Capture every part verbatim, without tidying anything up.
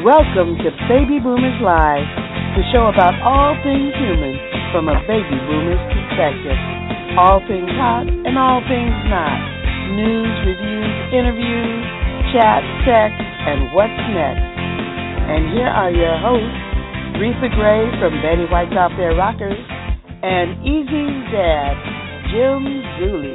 Welcome to Baby Boomers Live, the show about all things human from a baby boomer's perspective. All things hot and all things not. News, reviews, interviews, chat, sex, and what's next. And here are your hosts, Retha Gray from Betty White's Out There Rockers and Easy's dad, Jim Zuley.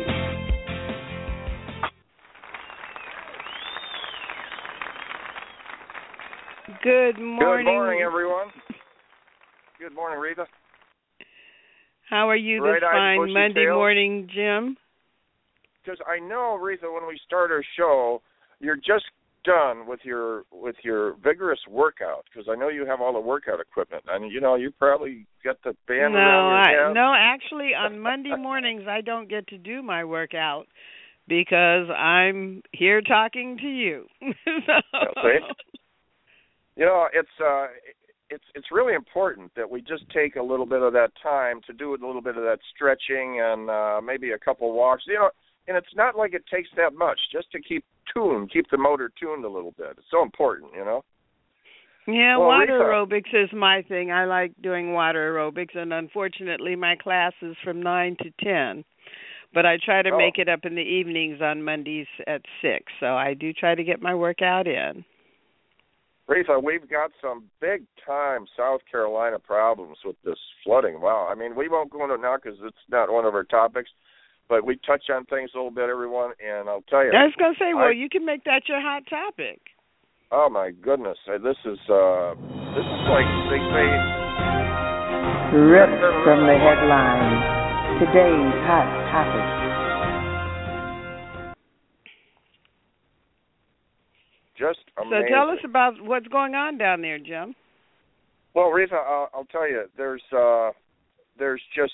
Good morning. Good morning, everyone. Good morning, Rita. How are you this fine Monday tails. morning, Jim? Because I know, Rita, when we start our show, you're just done with your with your vigorous workout. Because I know you have all the workout equipment. I mean, you know, you probably got the band no, around your I, head. No, actually, on Monday mornings, I don't get to do my workout because I'm here talking to you. so. Yeah, You know, it's uh, it's it's really important that we just take a little bit of that time to do a little bit of that stretching and uh, maybe a couple walks. You know, and it's not like it takes that much just to keep tuned, keep the motor tuned a little bit. It's so important, you know. Yeah, well, water Rita, aerobics is my thing. I like doing water aerobics, and unfortunately, my class is from nine to ten. But I try to oh. make it up in the evenings on Mondays at six. So I do try to get my workout in. Rita, we've got some big-time South Carolina problems with this flooding. Wow. I mean, we won't go into it now because it's not one of our topics, but we touch on things a little bit, everyone, and I'll tell you. I was going to say, well, I, you can make that your hot topic. Oh, my goodness. This is, uh, this is like they say... Ripped from the headlines. Today's hot topic. Just amazing. So tell us about what's going on down there, Jim. Well, Rita, I'll, I'll tell you, there's uh, there's just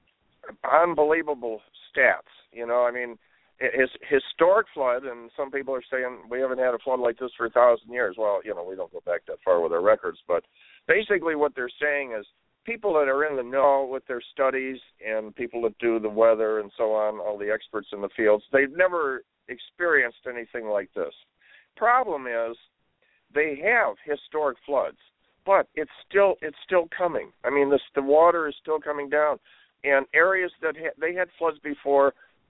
unbelievable stats. You know, I mean, his historic flood, and some people are saying we haven't had a flood like this for a thousand years. Well, you know, we don't go back that far with our records, but basically what they're saying is people that are in the know with their studies and people that do the weather and so on, all the experts in the fields, they've never experienced anything like this. Problem is they have historic floods, but it's still it's still coming. I mean, this, the water is still coming down, and areas that ha- they had floods before,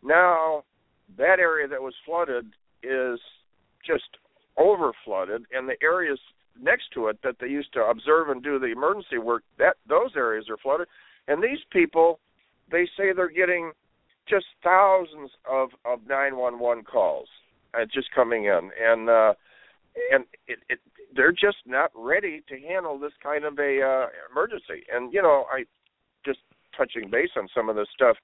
now that area that was flooded is just over flooded, and the areas next to it that they used to observe and do the emergency work, that those areas are flooded. And these people, they say they're getting just thousands of of nine one one calls. Uh, just coming in, and uh, and it, it, they're just not ready to handle this kind of a uh, emergency. And you know, I just touching base on some of this stuff.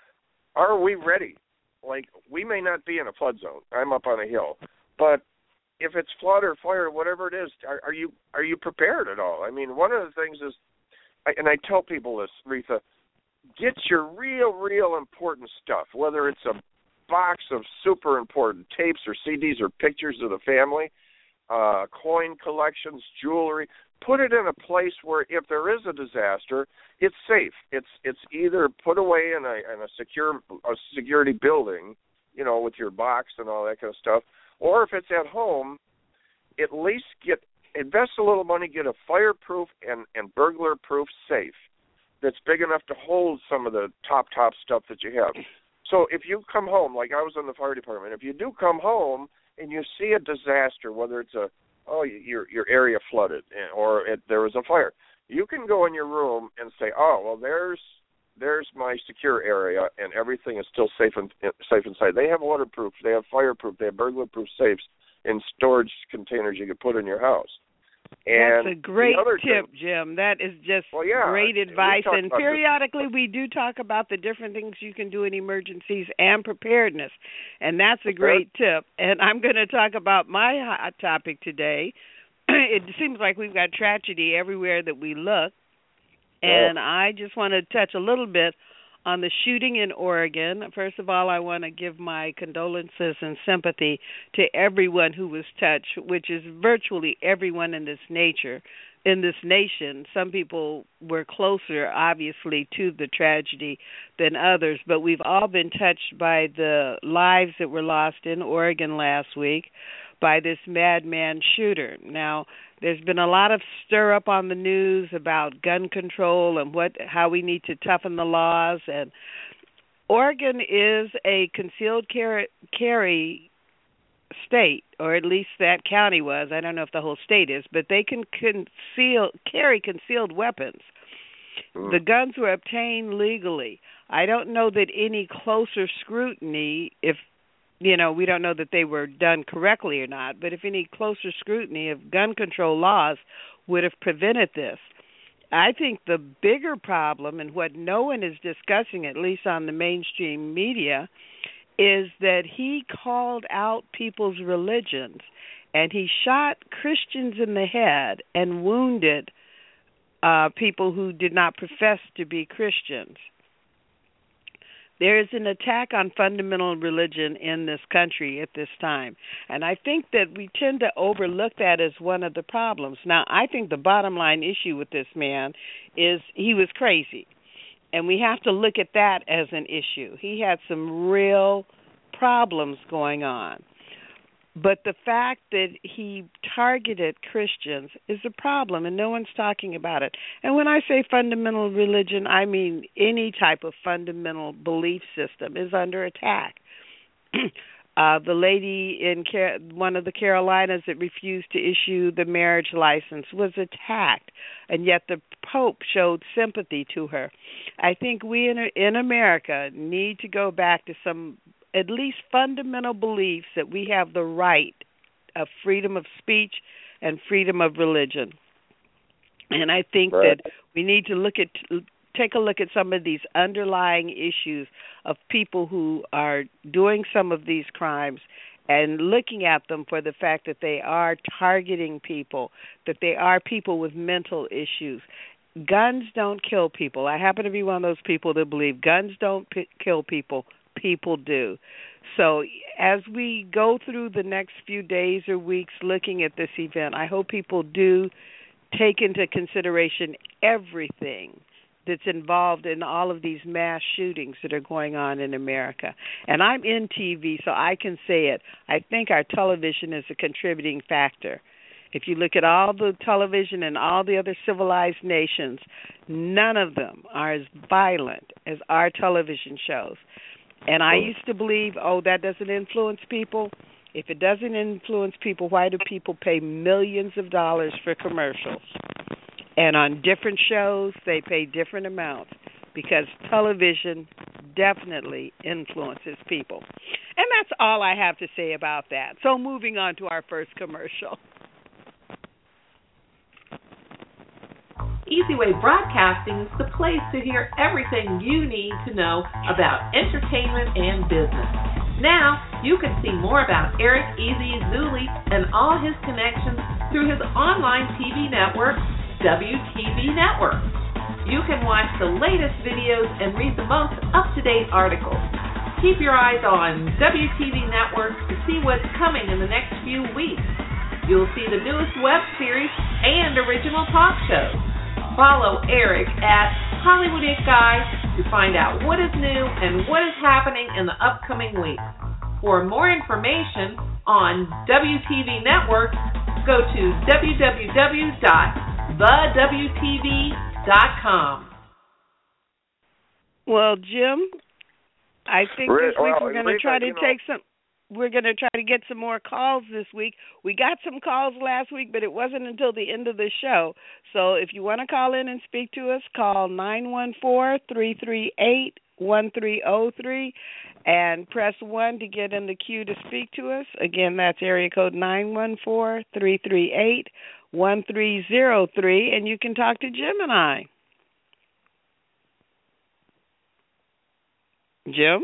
Are we ready? Like, we may not be in a flood zone. I'm up on a hill, but if it's flood or fire, whatever it is, are, are you are you prepared at all? I mean, one of the things is, I, and I tell people this, Retha, get your real, real important stuff, whether it's a box of super important tapes or C Ds or pictures of the family, uh, coin collections, jewelry. Put it in a place where if there is a disaster, it's safe. It's it's either put away in a in a secure a security building, you know, with your box and all that kind of stuff, or if it's at home, at least get invest a little money, get a fireproof and, and burglar-proof safe that's big enough to hold some of the top top stuff that you have. So if you come home, like I was in the fire department, if you do come home and you see a disaster, whether it's a, oh, your your area flooded or it, there was a fire, you can go in your room and say, oh, well, there's there's my secure area and everything is still safe and safe inside. They have waterproof, they have fireproof, they have burglar-proof safes in storage containers you can put in your house. And that's a great tip, thing, Jim. That is just well, yeah, great advice. And periodically this. we do talk about the different things you can do in emergencies and preparedness. And that's a great tip. And I'm going to talk about my hot topic today. It seems like we've got tragedy everywhere that we look. And yeah. I just want to touch a little bit on the shooting in Oregon. First of all, I want to give my condolences and sympathy to everyone who was touched, which is virtually everyone in this nature, in this nation, some people were closer, obviously, to the tragedy than others, but we've all been touched by the lives that were lost in Oregon last week by this madman shooter. Now, there's been a lot of stir up on the news about gun control and what how we need to toughen the laws. And Oregon is a concealed carry, carry state, or at least that county was. I don't know if the whole state is, but they can conceal carry concealed weapons. Mm. The guns were obtained legally. I don't know that any closer scrutiny, if you know, we don't know that they were done correctly or not, but if any closer scrutiny of gun control laws would have prevented this. I think the bigger problem, and what no one is discussing, at least on the mainstream media, is that he called out people's religions, and he shot Christians in the head and wounded uh, people who did not profess to be Christians. There is an attack on fundamental religion in this country at this time, and I think that we tend to overlook that as one of the problems. Now, I think the bottom line issue with this man is he was crazy, and we have to look at that as an issue. He had some real problems going on. But the fact that he targeted Christians is a problem, and no one's talking about it. And when I say fundamental religion, I mean any type of fundamental belief system is under attack. uh, the lady in Car- one of the Carolinas that refused to issue the marriage license was attacked, and yet the Pope showed sympathy to her. I think we in, in America need to go back to some at least fundamental beliefs that we have the right of freedom of speech and freedom of religion. And I think right. that we need to look at take a look at some of these underlying issues of people who are doing some of these crimes and looking at them for the fact that they are targeting people, that they are people with mental issues. Guns don't kill people. I happen to be one of those people that believe guns don't p- kill people. People do. So as we go through the next few days or weeks looking at this event, I hope people do take into consideration everything that's involved in all of these mass shootings that are going on in America. And I'm in T V, so I can say it. I think our television is a contributing factor. If you look at all the television and all the other civilized nations, none of them are as violent as our television shows. And I used to believe, oh, that doesn't influence people. If it doesn't influence people, why do people pay millions of dollars for commercials? And on different shows, they pay different amounts because television definitely influences people. And that's all I have to say about that. So moving on to our first commercial. Easy Way Broadcasting is the place to hear everything you need to know about entertainment and business. Now, you can see more about Eric Easy Zuli and all his connections through his online T V network, W T V Network. You can watch the latest videos and read the most up-to-date articles. Keep your eyes on W T V Network to see what's coming in the next few weeks. You'll see the newest web series and original talk shows. Follow Eric at Hollywood It Guy to find out what is new and what is happening in the upcoming week. For more information on W T V Network, go to w w w dot the w t v dot com. Well, Jim, I think this week we're going to try to take some... We're going to try to get some more calls this week. We got some calls last week, but it wasn't until the end of the show. So if you want to call in and speak to us, call nine one four, three three eight, one three zero three and press one to get in the queue to speak to us. Again, that's area code nine one four, three three eight, one three zero three, and you can talk to Jim and I. Jim?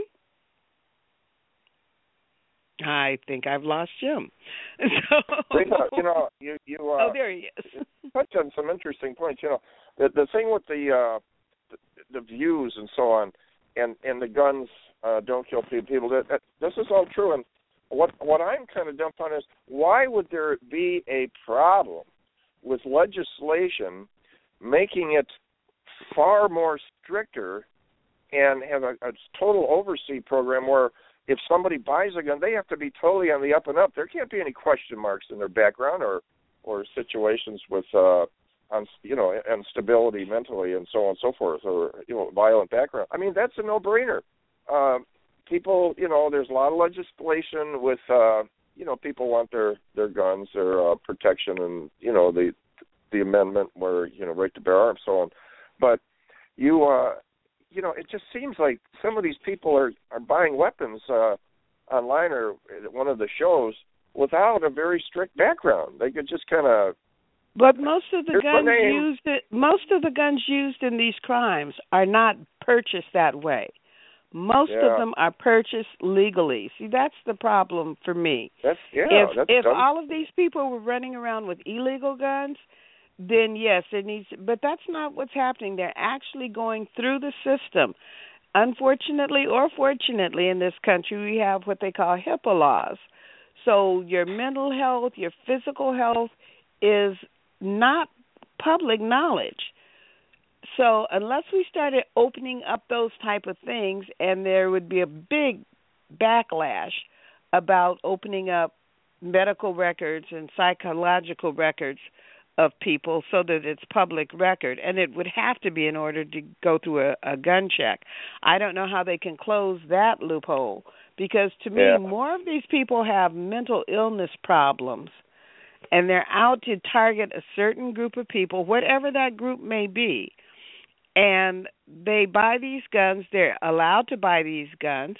I think I've lost Jim. So, you know, you you uh, oh, there he is. touched on some interesting points. You know, the the thing with the uh, the, the views and so on, and and the guns uh, don't kill people. That, that this is all true. And what what I'm kind of dumbfounded is why would there be a problem with legislation making it far more stricter and have a, a total oversee program where if somebody buys a gun, they have to be totally on the up and up. There can't be any question marks in their background or, or situations with, uh, on, you know, instability mentally and so on and so forth, or, you know, violent background. I mean, that's a no-brainer. Uh, people, you know, there's a lot of legislation with, uh, you know, people want their, their guns, their uh, protection, and, you know, the the amendment where, you know, right to bear arms, so on. But you, uh, you know, it just seems like some of these people are, are buying weapons uh, online or at one of the shows without a very strict background. They could just kind of. But most of the guns used, most of the guns used in these crimes are not purchased that way. Most yeah. of them are purchased legally. See, that's the problem for me. That's yeah. If that's if dumb. all of these people were running around with illegal guns, then yes, it needs. But that's not what's happening. They're actually going through the system. Unfortunately or fortunately, in this country, we have what they call HIPAA laws. So your mental health, your physical health is not public knowledge. So unless we started opening up those type of things, and there would be a big backlash about opening up medical records and psychological records of people so that it's public record, and it would have to be in order to go through a, a gun check. I don't know how they can close that loophole, because to me, yeah. more of these people have mental illness problems, and they're out to target a certain group of people, whatever that group may be. And they buy these guns, they're allowed to buy these guns,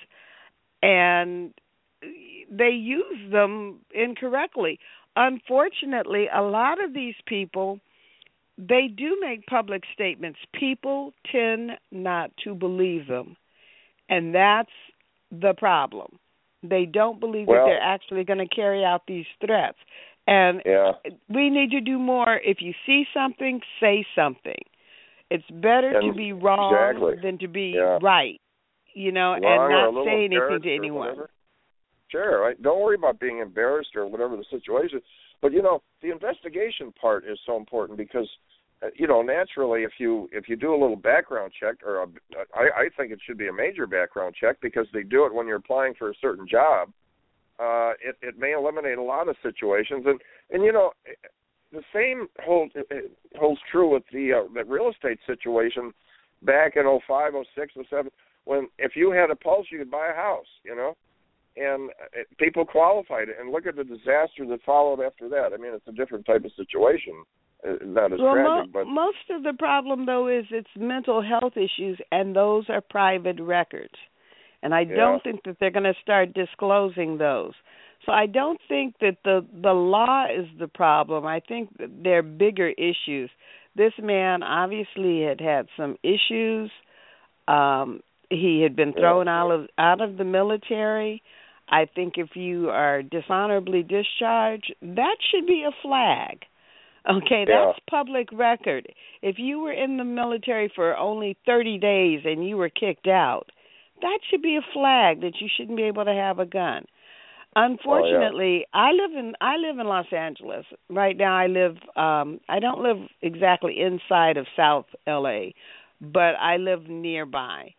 and they use them incorrectly. Unfortunately, a lot of these people, they do make public statements. People tend not to believe them, and that's the problem. They don't believe well, that they're actually going to carry out these threats. And yeah. we need to do more. If you see something, say something. It's better and to be wrong exactly. than to be yeah. right, you know, wrong and not say anything to anyone. Sure, right? Don't worry about being embarrassed or whatever the situation. But, you know, the investigation part is so important because, uh, you know, naturally if you if you do a little background check, or a, I, I think it should be a major background check because they do it when you're applying for a certain job, uh, it, it may eliminate a lot of situations. And, and you know, the same hold, holds true with the, uh, the real estate situation back in oh five, oh six, oh seven, when if you had a pulse, you could buy a house, you know, and people qualified it. And look at the disaster that followed after that. I mean, it's a different type of situation, not as well, tragic. Mo- but most of the problem, though, is it's mental health issues, and those are private records. And I yeah. don't think that they're going to start disclosing those. So I don't think that the the law is the problem. I think that there are bigger issues. This man obviously had had some issues. Um, he had been thrown yeah. out of out of the military. I think if you are dishonorably discharged, that should be a flag. Okay, yeah. that's public record. If you were in the military for only thirty days and you were kicked out, that should be a flag that you shouldn't be able to have a gun. Unfortunately, oh, yeah. I live in I live in Los Angeles right now. I live um, I don't live exactly inside of South L A, but I live nearby,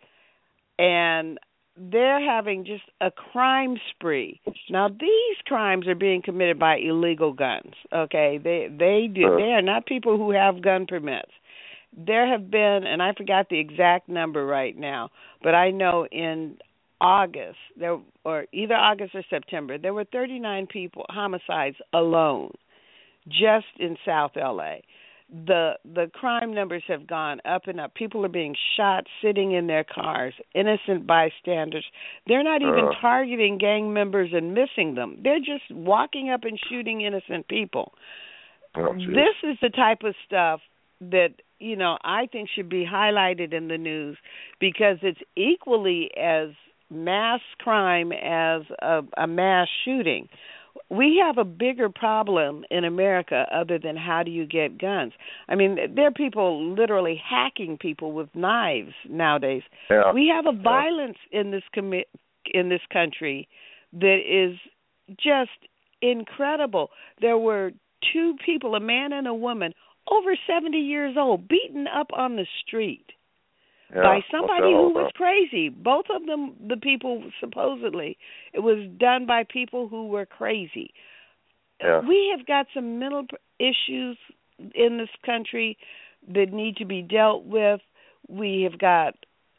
and they're having just a crime spree. Now these crimes are being committed by illegal guns. Okay, they they do uh. they are not people who have gun permits. There have been, and I forgot the exact number right now, but I know in August, there or either August or September, there were thirty-nine people homicides alone, just in South L A. The the crime numbers have gone up and up. People are being shot sitting in their cars, innocent bystanders. They're not even uh. targeting gang members and missing them. They're just walking up and shooting innocent people. Oh, this is the type of stuff that, you know, I think should be highlighted in the news because it's equally as mass crime as a, a mass shooting. We have a bigger problem in America other than how do you get guns. I mean, there are people literally hacking people with knives nowadays. Yeah. We have a violence yeah. in this commi- in this country that is just incredible. There were two people, a man and a woman, over seventy years old, beaten up on the street yeah, by somebody who about? was crazy. Both of them, the people, supposedly, it was done by people who were crazy. Yeah. We have got some mental issues in this country that need to be dealt with. We have got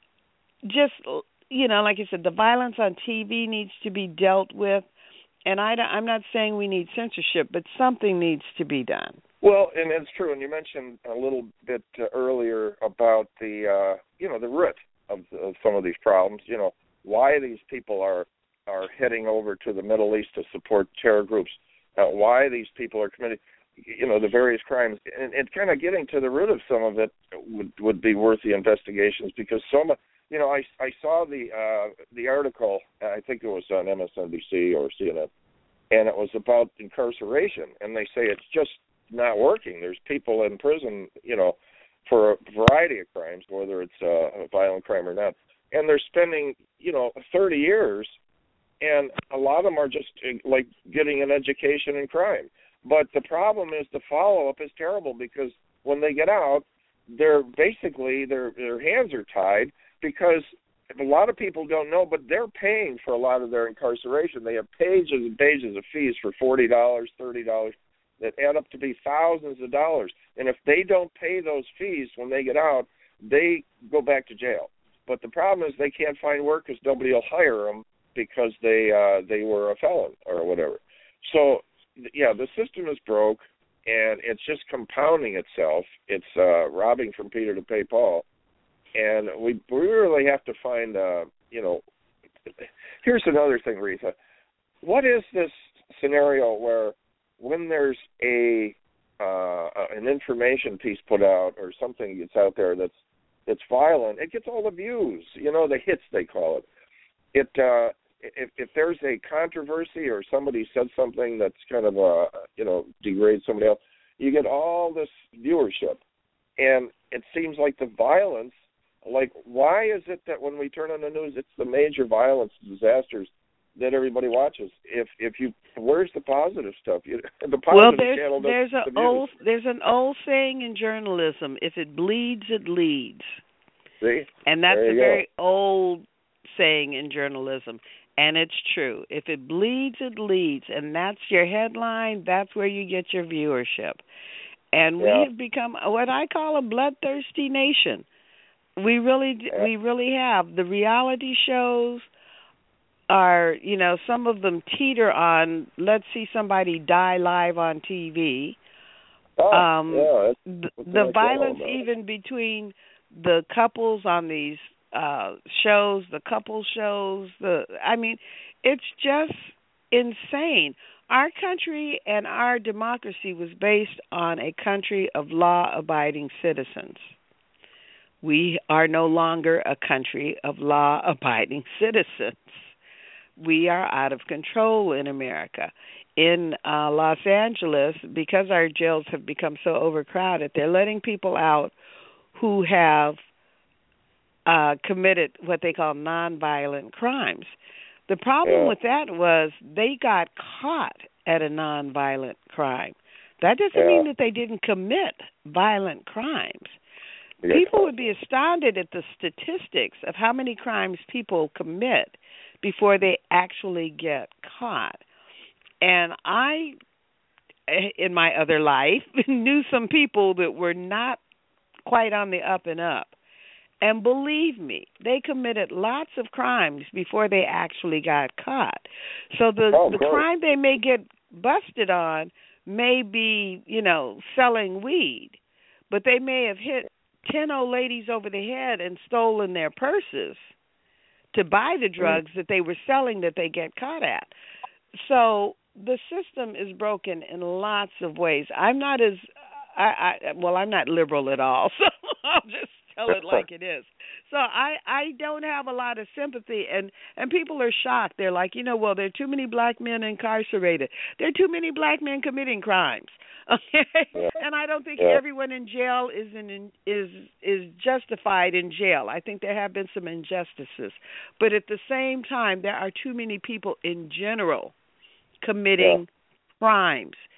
just, you know, like I said, the violence on T V needs to be dealt with. And I, I'm not saying we need censorship, but something needs to be done. Well, and it's true. And you mentioned a little bit uh, earlier about the, uh, you know, the root of, of some of these problems. You know, why these people are are heading over to the Middle East to support terror groups. Uh, why these people are committing, you know, the various crimes. And, and kind of getting to the root of some of it would would be worth the investigations, because so much. You know, I, I saw the uh, the article, I think it was on M S N B C or C N N, and it was about incarceration, and they say it's just not working. There's people in prison, you know, for a variety of crimes, whether it's a violent crime or not, and they're spending, you know, thirty years, and a lot of them are just like getting an education in crime. But the problem is the follow-up is terrible, because when they get out, they're basically, their their hands are tied, because a lot of people don't know, but they're paying for a lot of their incarceration. They have pages and pages of fees for forty dollars, thirty dollars, that add up to be thousands of dollars. And if they don't pay those fees when they get out, they go back to jail. But the problem is they can't find work because nobody will hire them because they uh, they were a felon or whatever. So, yeah, the system is broke, and it's just compounding itself. It's uh, robbing from Peter to pay Paul. And we we really have to find, uh, you know, here's another thing, Retha. What is this scenario where when there's a uh, an information piece put out or something gets out there that's that's violent, it gets all the views, you know, the hits they call it. It uh, if if there's a controversy or somebody said something that's kind of uh, you know, degrades somebody else, you get all this viewership, and it seems like the violence. Like, why is it that when we turn on the news, it's the major violence disasters that everybody watches? If if you, where's the positive stuff? You, the positive well, there's channel there's the an old there's an old saying in journalism: if it bleeds, it leads. See, and that's a go. very old saying in journalism, and it's true. If it bleeds, it leads, and that's your headline. That's where you get your viewership. And yeah. we have become what I call a bloodthirsty nation. We really, we really have. The reality shows are, you know, some of them teeter on, let's see somebody die live on T V. Oh, um, yeah, the, the violence even between the couples on these uh, shows, the couple shows, the I mean, it's just insane. Our country and our democracy was based on a country of law-abiding citizens. We are no longer a country of law-abiding citizens. We are out of control in America. In uh, Los Angeles, because our jails have become so overcrowded, they're letting people out who have uh, committed what they call nonviolent crimes. The problem yeah. with that was they got caught at a nonviolent crime. That doesn't yeah. mean that they didn't commit violent crimes. People would be astounded at the statistics of how many crimes people commit before they actually get caught. And I, in my other life, knew some people that were not quite on the up and up. And believe me, they committed lots of crimes before they actually got caught. So the, oh, the cool. crime they may get busted on may be, you know, selling weed, but they may have hit ten old ladies over the head and stolen their purses to buy the drugs mm. that they were selling that they get caught at. So the system is broken in lots of ways. I'm not as, I, I well, I'm not liberal at all, so I'll just tell it like it is. So I, I don't have a lot of sympathy, and, and people are shocked. They're like, you know, well, there are too many black men incarcerated. There are too many black men committing crimes. Okay, yeah. and I don't think yeah. everyone in jail is in, is is justified in jail. I think there have been some injustices, but at the same time, there are too many people in general committing yeah. crimes.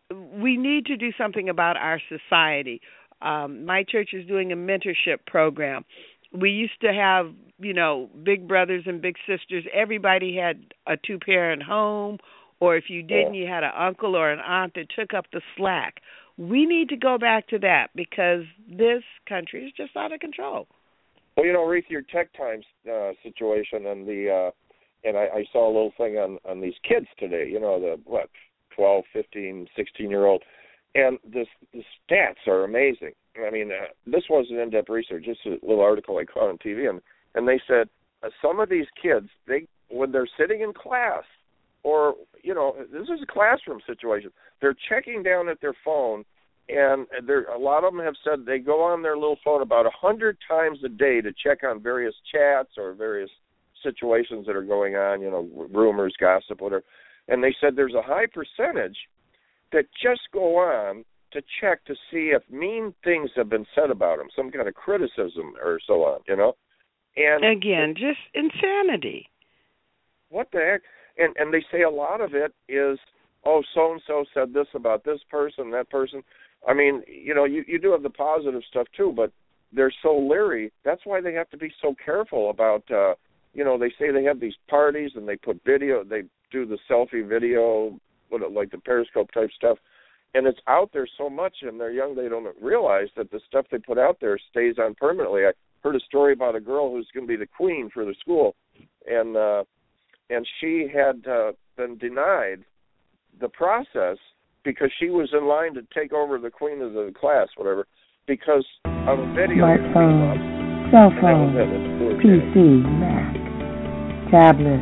we need to do something about our society. Um, my church is doing a mentorship program. We used to have, you know, big brothers and big sisters. Everybody had a two-parent home, or if you didn't, you had an uncle or an aunt that took up the slack. We need to go back to that because this country is just out of control. Well, you know, Ruth, your Tech Times uh, situation and the uh, and I, I saw a little thing on, on these kids today. You know, the what, twelve, fifteen, sixteen year old, and this the stats are amazing. I mean, uh, this wasn't in-depth research. Just a little article I caught on T V, and and they said uh, some of these kids, they when they're sitting in class, or you know, this is a classroom situation, they're checking down at their phone. And there, a lot of them have said they go on their little phone about a hundred times a day to check on various chats or various situations that are going on, you know, rumors, gossip, whatever. And they said there's a high percentage that just go on to check to see if mean things have been said about them, some kind of criticism or so on, you know. And again, just insanity. What the heck? And and they say a lot of it is, oh, so and so said this about this person, that person. I mean, you know, you, you do have the positive stuff, too, but they're so leery. That's why they have to be so careful about, uh, you know, they say they have these parties and they put video, they do the selfie video, like the Periscope type stuff, and it's out there so much, and they're young, they don't realize that the stuff they put out there stays on permanently. I heard a story about a girl who's going to be the queen for the school, and uh, and she had uh, been denied the process because she was in line to take over the queen of the class, whatever, because of a video. Smartphone, cell phone, P C, Mac, tablet,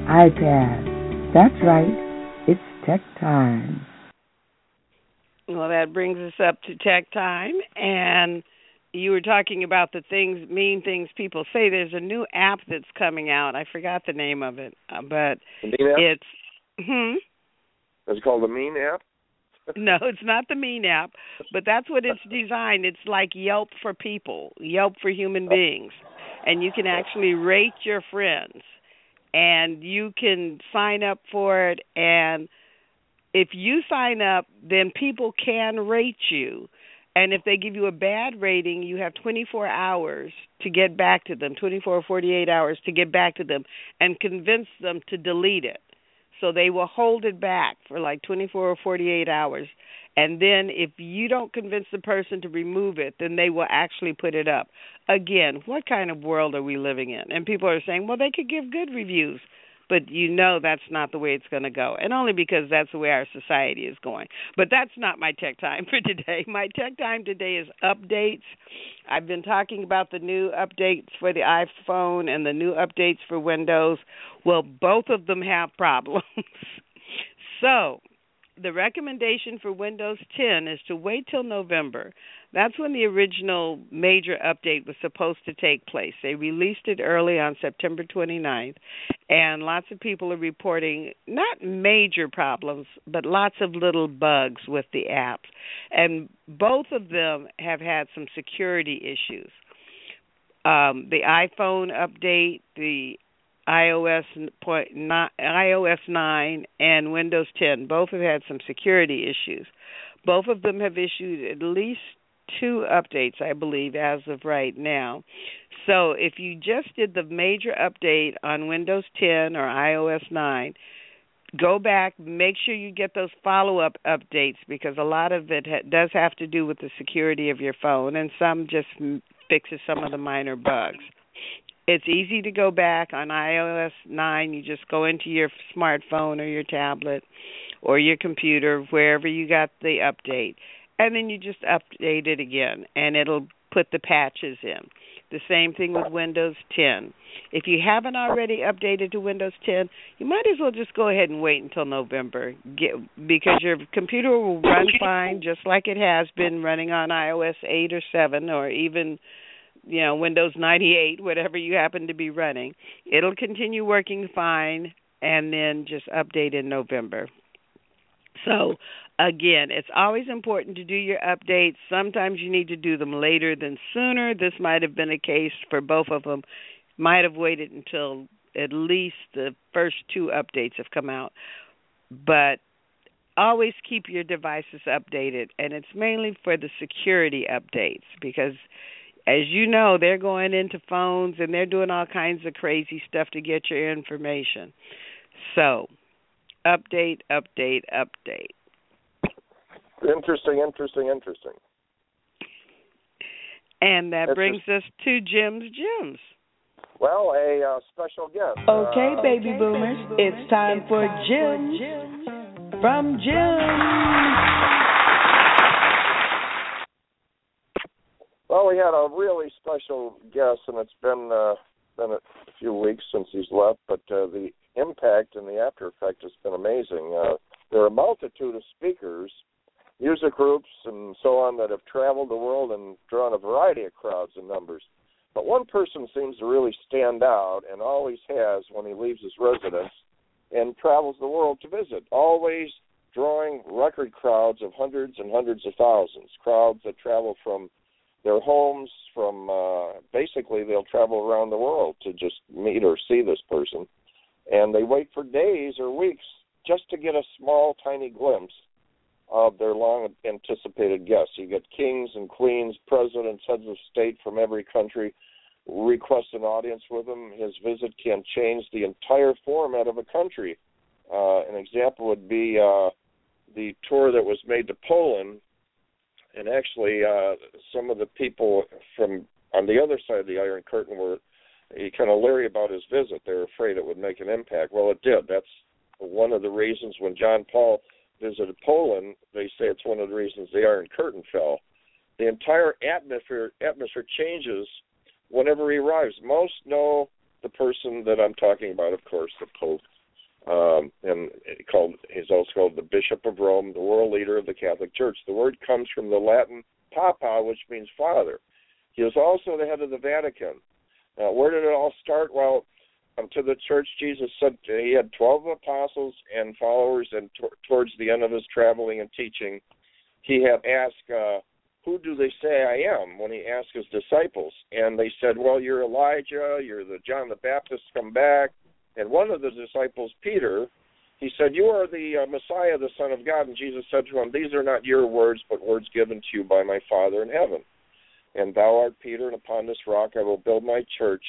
iPad. That's right. It's Tech Time. Well, that brings us up to Tech Time, and you were talking about the things, mean things people say. There's a new app that's coming out. I forgot the name of it, but it's... Hmm? It's called the Mean app? No, it's not the Mean app, but that's what it's designed. It's like Yelp for people, Yelp for human beings. And you can actually rate your friends, and you can sign up for it. And if you sign up, then people can rate you. And if they give you a bad rating, you have twenty-four hours to get back to them, twenty-four or forty-eight hours to get back to them and convince them to delete it. So they will hold it back for like twenty-four or forty-eight hours. And then if you don't convince the person to remove it, then they will actually put it up. Again, what kind of world are we living in? And people are saying, well, they could give good reviews. But you know that's not the way it's going to go, and only because that's the way our society is going. But that's not my Tech Time for today. My Tech Time today is updates. I've been talking about the new updates for the iPhone and the new updates for Windows. Well, both of them have problems. So the recommendation for Windows ten is to wait till November. That's when the original major update was supposed to take place. They released it early on September twenty-ninth, and lots of people are reporting not major problems, but lots of little bugs with the apps. And both of them have had some security issues. Um, the iPhone update, the iOS iOS nine, and Windows ten, both have had some security issues. Both of them have issued at least two updates, I believe, as of right now. So if you just did the major update on Windows ten or iOS nine, go back, make sure you get those follow-up updates, because a lot of it ha- does have to do with the security of your phone, and some just m- fixes some of the minor bugs. It's easy to go back on iOS nine. You just go into your smartphone or your tablet or your computer, wherever you got the update, and then you just update it again, and it'll put the patches in. The same thing with Windows ten. If you haven't already updated to Windows ten, you might as well just go ahead and wait until November, get, because your computer will run fine, just like it has been running on iOS eight or seven, or even, you know, Windows ninety-eight, whatever you happen to be running. It'll continue working fine, and then just update in November. So, again, it's always important to do your updates. Sometimes you need to do them later than sooner. This might have been a case for both of them. Might have waited until at least the first two updates have come out. But always keep your devices updated, and it's mainly for the security updates because, as you know, they're going into phones and they're doing all kinds of crazy stuff to get your information. So, update, update, update. Interesting, interesting, interesting. And that That's brings just... us to Jim's Gems. Well, a uh, special guest. Okay, uh, baby okay, boomers, baby boomers, it's time it's for time Gems for Gems from Jim. Well, we had a really special guest, and it's been uh, been a few weeks since he's left, but uh, the impact and the after effect has been amazing. Uh, there are a multitude of speakers, music groups, and so on that have traveled the world and drawn a variety of crowds and numbers. But one person seems to really stand out, and always has when he leaves his residence and travels the world to visit, always drawing record crowds of hundreds and hundreds of thousands, crowds that travel from their homes, from uh, basically they'll travel around the world to just meet or see this person. And they wait for days or weeks just to get a small, tiny glimpse of their long-anticipated guests. You get kings and queens, presidents, heads of state from every country request an audience with him. His visit can change the entire format of a country. Uh, an example would be uh, the tour that was made to Poland, and actually uh, some of the people from on the other side of the Iron Curtain were kind of leery about his visit. They were afraid it would make an impact. Well, it did. That's one of the reasons when John Paul visited Poland, they say it's one of the reasons the Iron Curtain fell. The entire atmosphere atmosphere changes whenever he arrives. Most know the person that I'm talking about, of course, the Pope, um, and called he's also called the Bishop of Rome, the world leader of the Catholic Church. The word comes from the Latin papa, which means father. He was also the head of the Vatican. Uh, where did it all start? Well, um, to the church, Jesus said he had twelve apostles and followers, and t- towards the end of his traveling and teaching, he had asked, uh, who do they say I am, when he asked his disciples. And they said, well, you're Elijah, you're the John the Baptist come back. And one of the disciples, Peter, he said, you are the uh, Messiah, the Son of God. And Jesus said to him, these are not your words, but words given to you by my Father in heaven. And thou art Peter, and upon this rock I will build my church.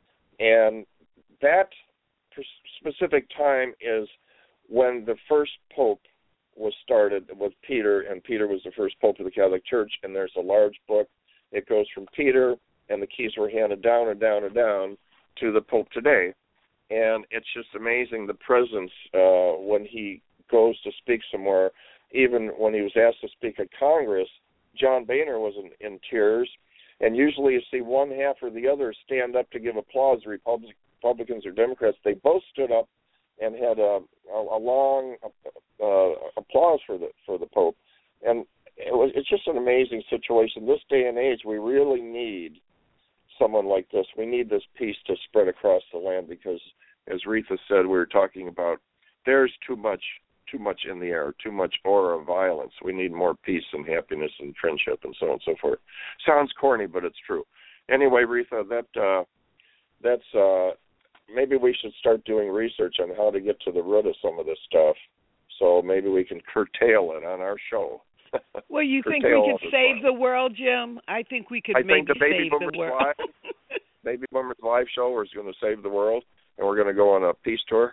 And that specific time is when the first pope was started with Peter, and Peter was the first pope of the Catholic Church, and there's a large book. It goes from Peter, and the keys were handed down and down and down to the pope today. And it's just amazing the presence uh, when he goes to speak somewhere. Even when he was asked to speak at Congress, John Boehner was in, in tears, and usually you see one half or the other stand up to give applause, Republic, Republicans or Democrats. They both stood up and had a, a, a long uh, applause for the for the Pope. And it was, it's just an amazing situation. This day and age, we really need someone like this. We need this peace to spread across the land because, as Retha said, we were talking about, there's too much too much in the air, too much aura of violence. We need more peace and happiness and friendship and so on and so forth. Sounds corny, but it's true. Anyway, Retha, that uh, that's uh, maybe we should start doing research on how to get to the root of some of this stuff. So maybe we can curtail it on our show. Well, you think we could save the world, Jim? I think we could I maybe think the Baby save Boomers the world. Live, Baby Boomers Live show is going to save the world, and we're going to go on a peace tour.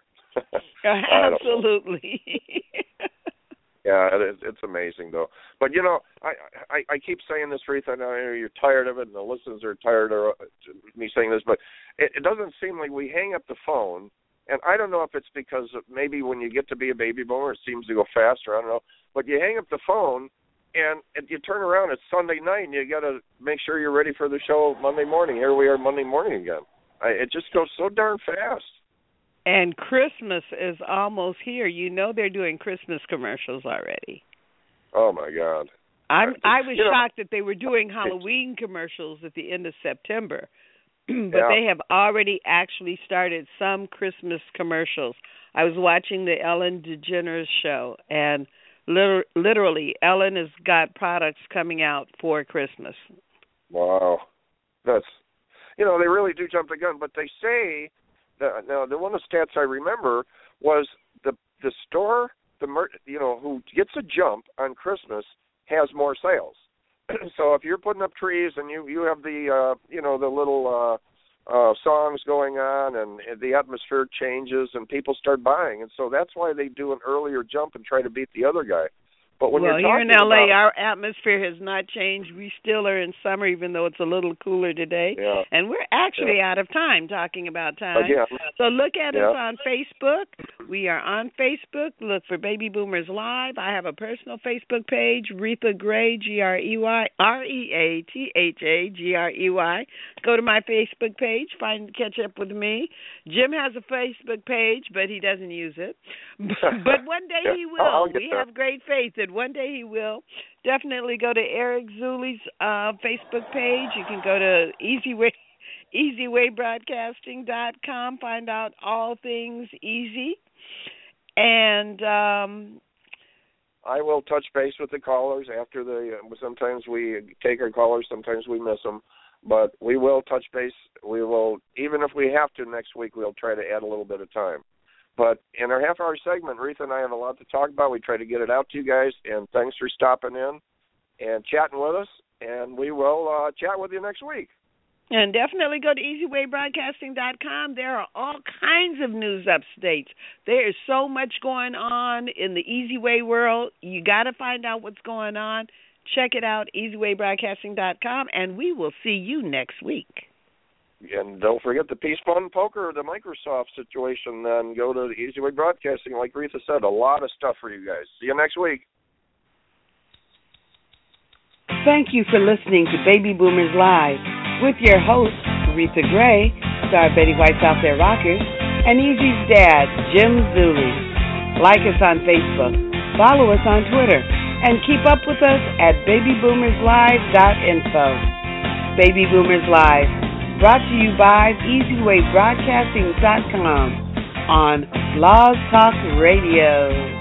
Absolutely. Yeah, it is, it's amazing, though. But, you know, I, I, I keep saying this, Retha, I know you're tired of it, and the listeners are tired of me saying this, but it, it doesn't seem like we hang up the phone, and I don't know if it's because maybe when you get to be a baby boomer, it seems to go faster, I don't know, but you hang up the phone, and, and you turn around, it's Sunday night, and you got to make sure you're ready for the show Monday morning. Here we are Monday morning again. I, it just goes so darn fast. And Christmas is almost here. You know they're doing Christmas commercials already. Oh, my God. I'm, I was you shocked know, that they were doing Halloween commercials at the end of September. But yeah. they have already actually started some Christmas commercials. I was watching the Ellen DeGeneres show, and liter- literally Ellen has got products coming out for Christmas. Wow. That's, you know, they really do jump the gun. But they say, that, now, the one of the stats I remember was the the store the mer- you know who gets a jump on Christmas has more sales. So if you're putting up trees and you you have the uh, you know the little uh, uh, songs going on and, and the atmosphere changes and people start buying, and so that's why they do an earlier jump and try to beat the other guy. But when well, you're here in L A, about, our atmosphere has not changed. We still are in summer, even though it's a little cooler today. Yeah. And we're actually yeah. out of time talking about time. Again. So look at yeah. us on Facebook. We are on Facebook. Look for Baby Boomers Live. I have a personal Facebook page, Retha Gray, G R E Y, R E A T H A G R E Y. Go to my Facebook page, find catch up with me. Jim has a Facebook page, but he doesn't use it. But one day he will. We there. have great faith that one day he will. Definitely go to Eric Zuli's uh, Facebook page. You can go to Easyway, easy way broadcasting dot com, find out all things easy. And um, I will touch base with the callers after the. Uh, sometimes we take our callers, sometimes we miss them, but we will touch base. We will, even if we have to next week, we'll try to add a little bit of time. But in our half-hour segment, Retha and I have a lot to talk about. We try to get it out to you guys, and thanks for stopping in and chatting with us, and we will uh, chat with you next week. And definitely go to easy way broadcasting dot com. There are all kinds of news updates. There is so much going on in the Easy Way world. You got to find out what's going on. Check it out, easy way broadcasting dot com, and we will see you next week. And don't forget the Peace Fund Poker, the Microsoft situation, and go to the Easy Way Broadcasting. Like Retha said, a lot of stuff for you guys. See you next week. Thank you for listening to Baby Boomers Live with your host, Retha Gray, star Betty White's Out There Rockers, and Easy's dad, Jim Zuli. Like us on Facebook, follow us on Twitter, and keep up with us at baby boomers live dot info. Baby Boomers Live, brought to you by easy way broadcasting dot com on Blog Talk Radio.